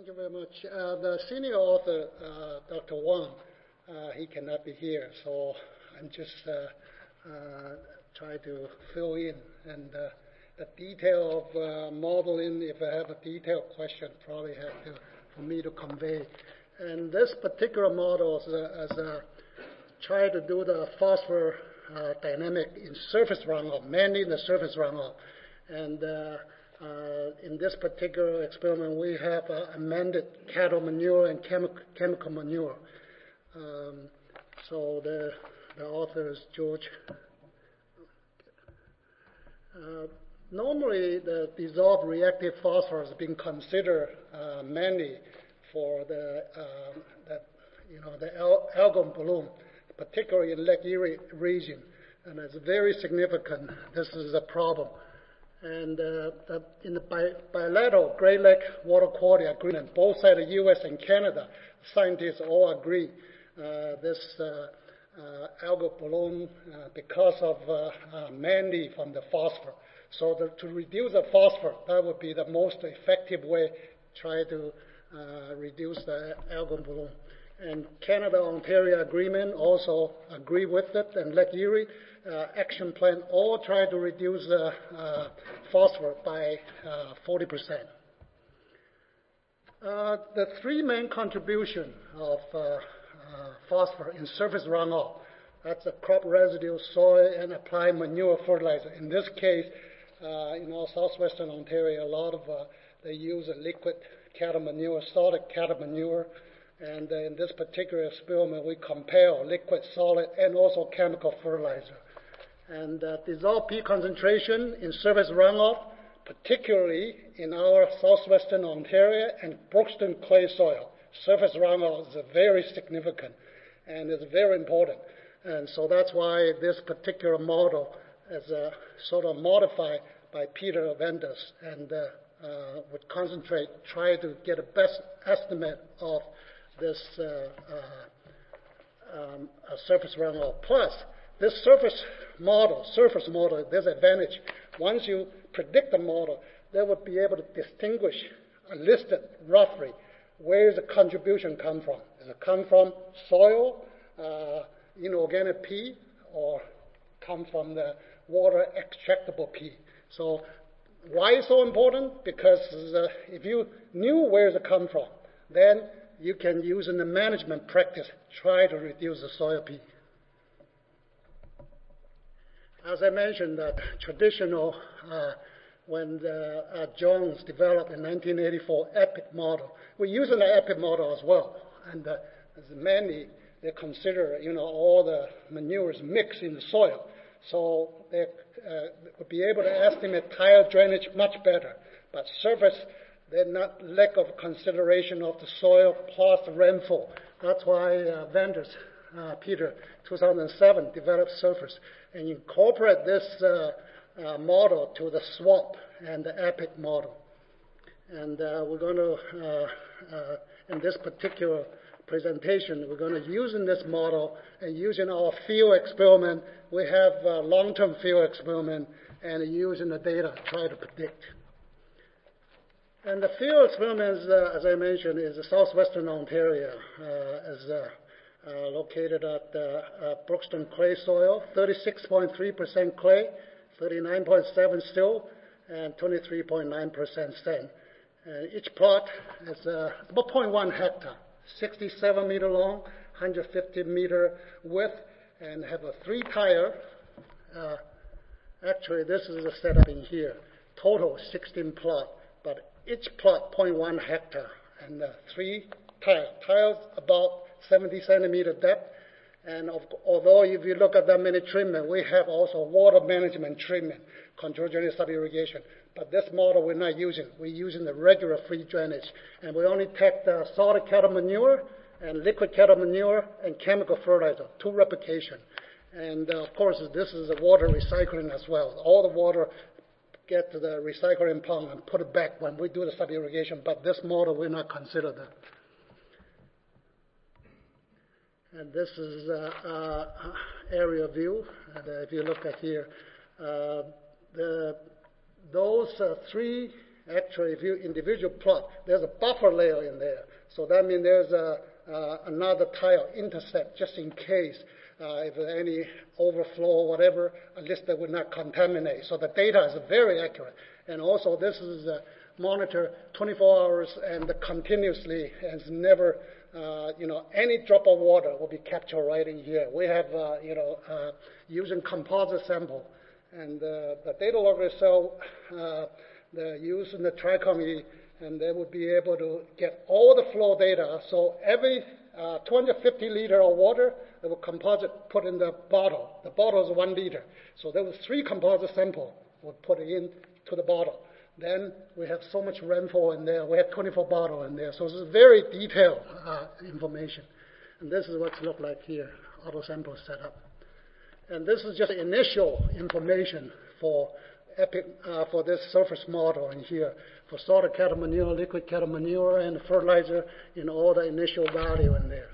you very much. The senior author, Dr. Wang, he cannot be here, so I'm just trying to fill in. And the detail of modeling, if I have a detailed question, probably have to for me to convey. And this particular model is try to do the phosphor dynamic in surface runoff, mainly in the surface runoff. And in this particular experiment, we have amended cattle manure and chemical manure. So the author is George. Normally, the dissolved reactive phosphorus is being considered mainly for the algal bloom, particularly in Lake Erie region, and it's very significant. This is a problem. And in the bilateral Great Lake Water Quality Agreement, both sides, the U.S. and Canada, scientists all agree this algal bloom because of mainly from the phosphor. So to reduce the phosphor, that would be the most effective way to try to reduce the algal bloom. And Canada-Ontario agreement also agree with it, and Lake Erie action plan all try to reduce the phosphor by 40%. The three main contribution of phosphor in surface runoff, that's the crop residue, soil, and applied manure fertilizer. In this case, southwestern Ontario, a lot of they use a liquid cattle manure, solid cattle manure. And in this particular experiment, we compare liquid, solid, and also chemical fertilizer. And dissolved P concentration in surface runoff, particularly in our southwestern Ontario and Brookston clay soil, surface runoff is very significant and is very important. And so that's why this particular model is sort of modified by Peter Venders and would try to get a best estimate of this surface runoff. Plus, this surface model, there's advantage. Once you predict the model, they would be able to distinguish, listed roughly, where the contribution come from. Does it come from soil, inorganic P, or come from the water extractable P? So why is it so important? Because if you knew where it come from, then you can use in the management practice, try to reduce the soil P. As I mentioned, that traditional, when Jones developed in 1984 EPIC model, we're using the EPIC model as well. And as mainly, they consider, all the manures mixed in the soil. So they would be able to estimate tile drainage much better. But surface, they're not lack of consideration of the soil plus the rainfall. That's why Venders, Peter, 2007, developed surface and incorporate this model to the SWAP and the EPIC model. And we're going to, in this particular presentation, we're going to use in this model and using our field experiment. We have a long-term field experiment and using the data try to predict. And the field experiment, as I mentioned, is southwestern Ontario, is located at Brookston clay soil, 36.3% clay, 39.7% silt, and 23.9% sand. Each plot is about 0.1 hectare, 67 meter long, 150 meter width, and have a 3-tire. Actually, this is a setup in here. Total 16 plot, but each plot 0.1 hectare, and 3 tiles about 70 centimeter depth. And although if you look at that many treatment, we have also water management treatment, control drainage sub-irrigation. But this model we're not using. We're using the regular free drainage. And we only take the solid cattle manure and liquid cattle manure and chemical fertilizer, 2 replication. And of course, this is a water recycling as well. All the water get to the recycling pond and put it back when we do the sub-irrigation. But this model, we're not consider that. And this is area view. And if you look at here, those 3 Actually, if you individual plot, there's a buffer layer in there. So that means there's another tile intercept just in case if there's any overflow or whatever, at least they would not contaminate. So the data is very accurate. And also this is monitored 24 hours and continuously, and it's never, any drop of water will be captured right in here. We have, using composite sample. And the data logger cell, they're using the TRICOM, and they would be able to get all the flow data. So every 250 liter of water, they will composite put in the bottle. The bottle is 1 liter. So there was 3 composite samples we put in to the bottle. Then we have so much rainfall in there. We have 24 bottles in there. So it's very detailed information. And this is what it looks like here, auto sample setup. And this is just initial information for for this surface model in here, for solid cattle manure, liquid cattle manure, and fertilizer in all the initial value in there.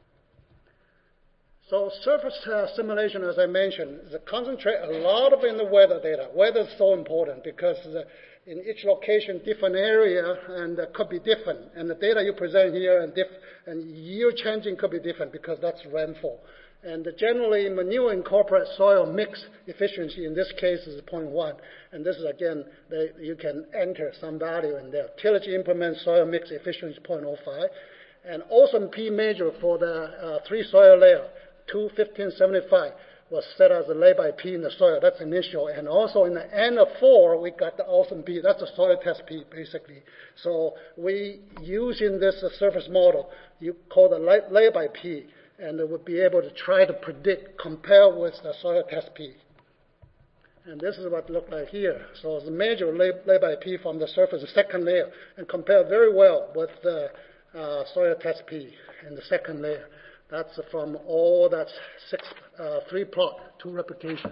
So surface simulation, as I mentioned, is concentrate a lot of in the weather data. Weather is so important because in each location, different area, and could be different. And the data you present here and year changing could be different because that's rainfall. And generally, manure incorporates soil mix efficiency. In this case, is 0.1. And this is, again, you can enter some value in there. Tillage implement soil mix efficiency 0.05. And Olsen P measure for the 3 soil layer, 2, 15, 75, was set as a lay by P in the soil. That's initial. And also in the end of 4, we got the Olsen P. That's a soil test P, basically. So we use in this surface model, you call the lay by P. And it would be able to try to predict, compare with the soil test P. And this is what it looked like here. So it's a major lay by P from the surface, the second layer, and compare very well with the soil test P in the second layer. That's from all that 3 plot, 2 replication.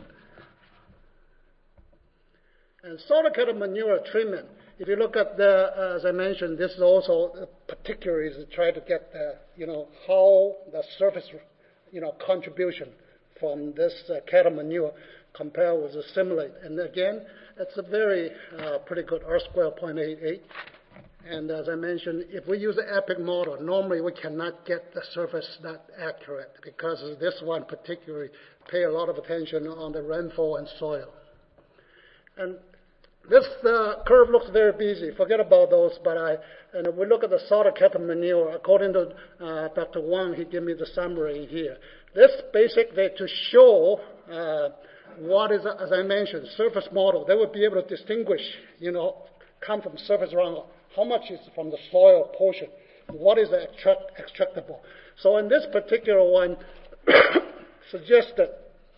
And solid cattle manure treatment. If you look at the, as I mentioned, this is also particularly to try to get the, how the surface, contribution from this cattle manure compare with the simulate. And again, it's a very pretty good R-square 0.88. And as I mentioned, if we use the EPIC model, normally we cannot get the surface that accurate because this one particularly pay a lot of attention on the rainfall and soil. And this curve looks very busy. Forget about those. And if we look at the solid cattle manure, according to Dr. Wang, he gave me the summary here. This basically to show what is, as I mentioned, surface model. They would be able to distinguish, come from surface runoff. How much is from the soil portion? What is the extractable? So in this particular one, suggested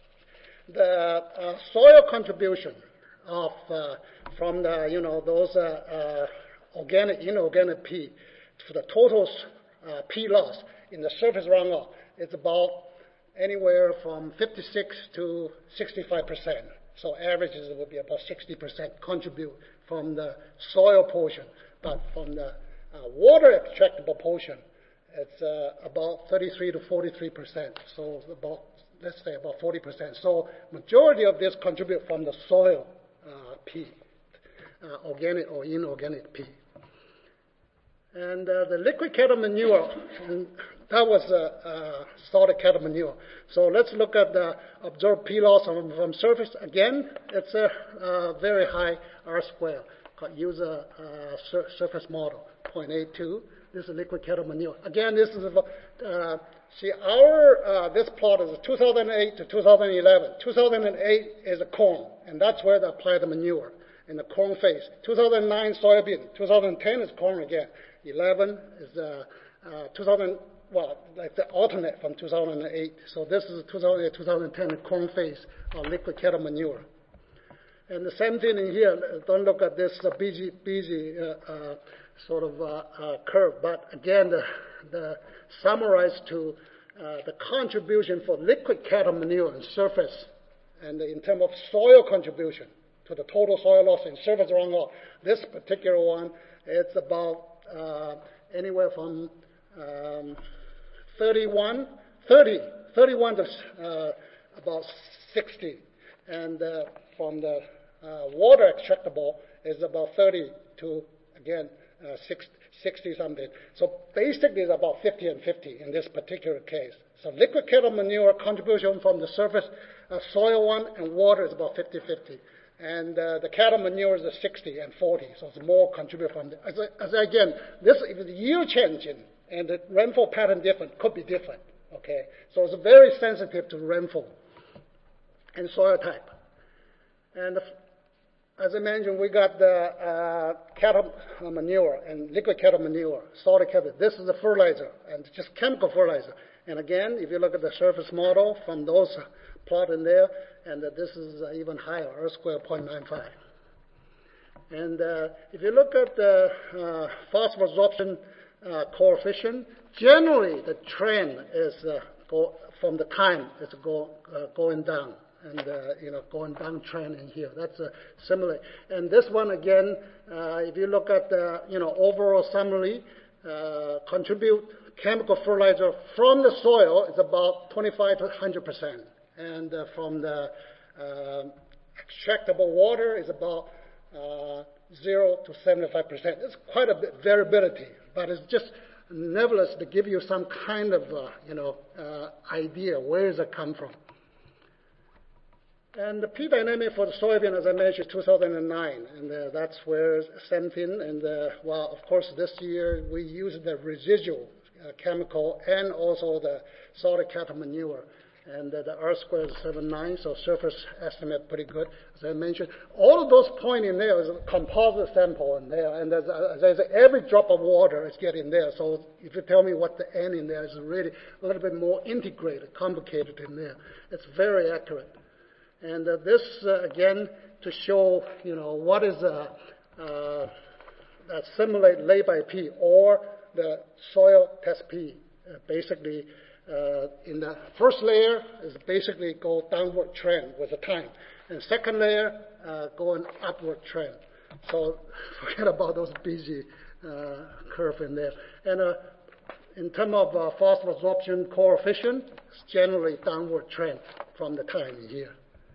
the soil contribution of from the those organic inorganic P to the total P loss in the surface runoff is about anywhere from 56 to 65%. So averages would be about 60% contribute from the soil portion, but from the water extractable portion, it's about 33 to 43%. So about, let's say about 40%. So majority of this contribute from the soil P, organic or inorganic P. And the liquid cattle manure, and that was solid cattle manure. So let's look at the observed P loss from surface. Again, it's a very high R square. Use a surface model, 0.82. This is liquid cattle manure. Again, this is see our this plot is 2008 to 2011. 2008 is a corn, and that's where they apply the manure in the corn phase. 2009 soybean. 2010 is corn again. 11 is 2000. Well, like the alternate from 2008. So this is 2008, 2010 corn phase of liquid cattle manure. And the same thing in here. Don't look at this busy sort of curve. But again, the summarized to the contribution for liquid cattle manure and surface, and in terms of soil contribution to the total soil loss in surface runoff. This particular one, it's about anywhere from 31 to about 60, and from the water extractable is about 30 to, again, 60 something. So basically it's about 50 and 50 in this particular case. So liquid cattle manure contribution from the surface soil one and water is about 50-50. And the cattle manure is 60 and 40, so it's more contribute from the, again, this if the yield changing and the rainfall pattern different, could be different, okay? So it's very sensitive to rainfall and soil type. And as I mentioned, we got the cattle manure and liquid cattle manure, solid cattle. This is the fertilizer and just chemical fertilizer. And again, if you look at the surface model from those plot in there, and this is even higher, R square 0.95. And if you look at the phosphorus absorption coefficient, generally the trend is from the time it's going down. And going down trend in here. That's similar. And this one again, if you look at the overall summary, contribute chemical fertilizer from the soil is about 25 to 100%, and from the extractable water is about 0 to 75%. It's quite a bit variability, but it's just nevertheless to give you some kind of idea where does it come from. And the P dynamic for the soybean, as I mentioned, is 2009, and that's where same thing. And well, of course, this year we used the residual chemical and also the solid cattle manure, and the R square is 7.9, so surface estimate pretty good. As I mentioned, all of those points in there is a composite sample in there, and as I say, every drop of water is getting there. So if you tell me what the N in there is really a little bit more integrated, complicated in there, it's very accurate. And this, again, to show, what is that simulate lay by P or the soil test P. Basically, in the first layer is basically go downward trend with the time. And second layer, going upward trend. So forget about those busy curve in there. And in terms of phosphorus absorption coefficient, it's generally downward trend from the time here.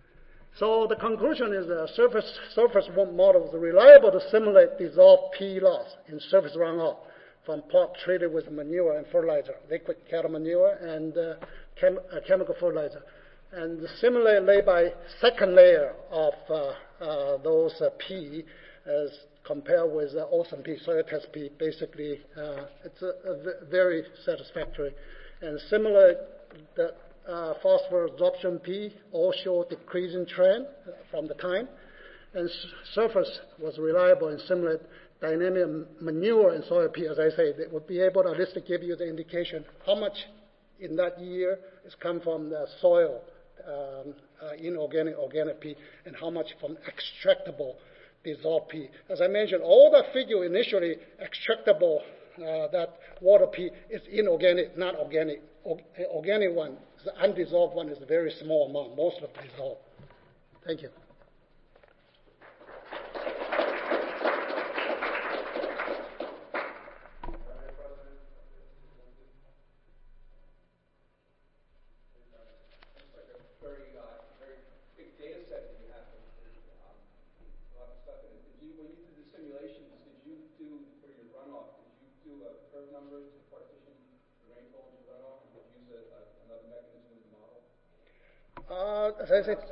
So the conclusion is the surface model is reliable to simulate dissolved P loss in surface runoff from plot treated with manure and fertilizer, liquid cattle manure and chemical fertilizer. And the simulate lay by second layer of those P as compared with OSM-P, soil test P. Basically, it's very satisfactory. And similar, the phosphorus absorption P all show decreasing trend from the time, and surface was reliable and similar dynamic manure and soil P. As I say, they would be able to at least give you the indication how much in that year is come from the soil, inorganic, organic P, and how much from extractable dissolved P. As I mentioned, all the figure initially extractable, that water P is inorganic, not organic. Organic one, the undissolved one is a very small amount, most of it dissolved. Thank you. As I said,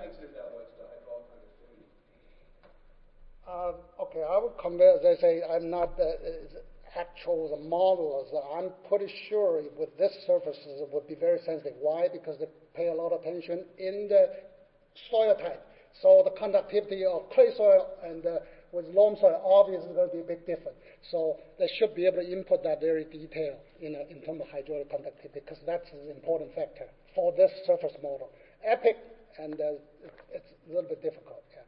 okay, I would compare, as I say, I'm not the actual the model. I'm pretty sure with this surfaces it would be very sensitive. Why? Because they pay a lot of attention in the soil type. So the conductivity of clay soil and with loam soil obviously is going to be a big difference. So they should be able to input that very detail in terms of hydraulic conductivity, because that's an important factor for this surface model. EPIC, and it's a little bit difficult, yeah.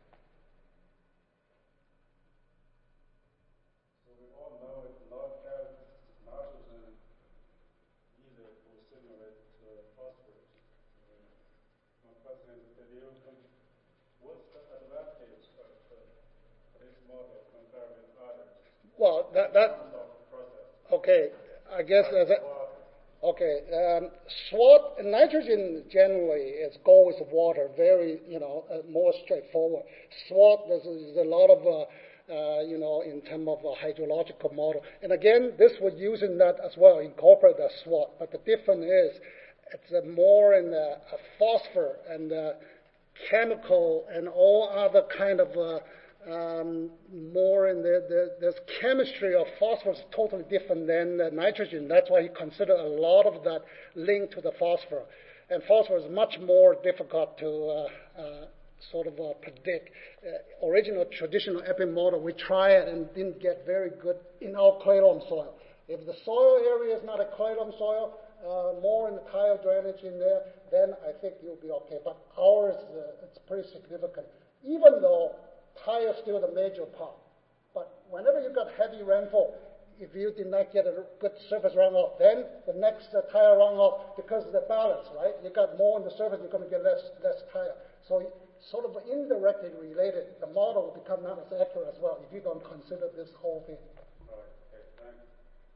So we all know it's not as nitrogen either to simulate phosphorus. My question is, what's the advantage of this model compared with others? Well, okay, I guess as a, okay, SWOT, nitrogen generally is goes with water, very, more straightforward. SWOT, there's a lot of in terms of a hydrological model. And again, this was using that as well, incorporate the SWOT. But the difference is it's more in the phosphor and chemical and all other kind of more in the chemistry of phosphorus is totally different than the nitrogen. That's why he considered a lot of that linked to the phosphor. And phosphor is much more difficult to predict. Original traditional epi model, we tried it and didn't get very good in our clay loam soil. If the soil area is not a clay loam soil, more in the tile drainage in there, then I think you'll be okay. But ours, it's pretty significant. Even though tile is still the major part. But whenever you got heavy rainfall, if you did not get a good surface runoff, then the next tile runoff, because of the balance, right? You got more on the surface, you're going to get less tile. So sort of indirectly related, the model will become not as accurate as well if you don't consider this whole thing.